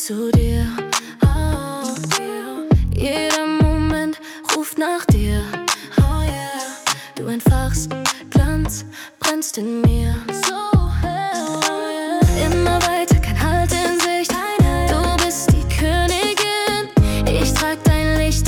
zu dir. Oh, jeder Moment ruft nach dir. Oh yeah, du entfachst Glanz, brennst in mir. So hell, oh yeah. Immer weiter, kein Halt in Sicht. Du bist die Königin. Ich trag dein Licht,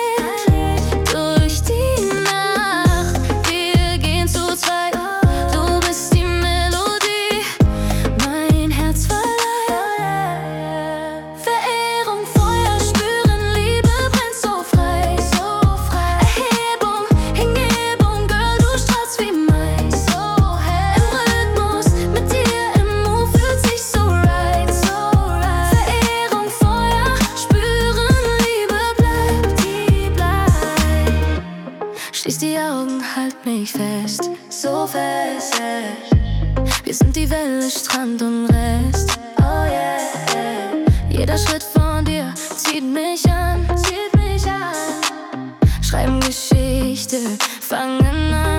durch die Nacht. Wir gehen zu zweit. Du bist die Melodie, mein Herz verleiht. Verehrung, Feuer spüren, Liebe brennt so frei. Erhebung, Hingebung, Girl, du strahlst wie Mais. So hell, im Rhythmus, mit dir im Move fühlt sich so right. Verehrung, Feuer spüren, Liebe bleibt, die bleibt. Schließ die Augen, halt mich fest, so fest. Wir sind die Welle, Strand und Rest. Oh yeah. Jeder Schritt von dir zieht mich an. Schreiben Geschichte, fangen an.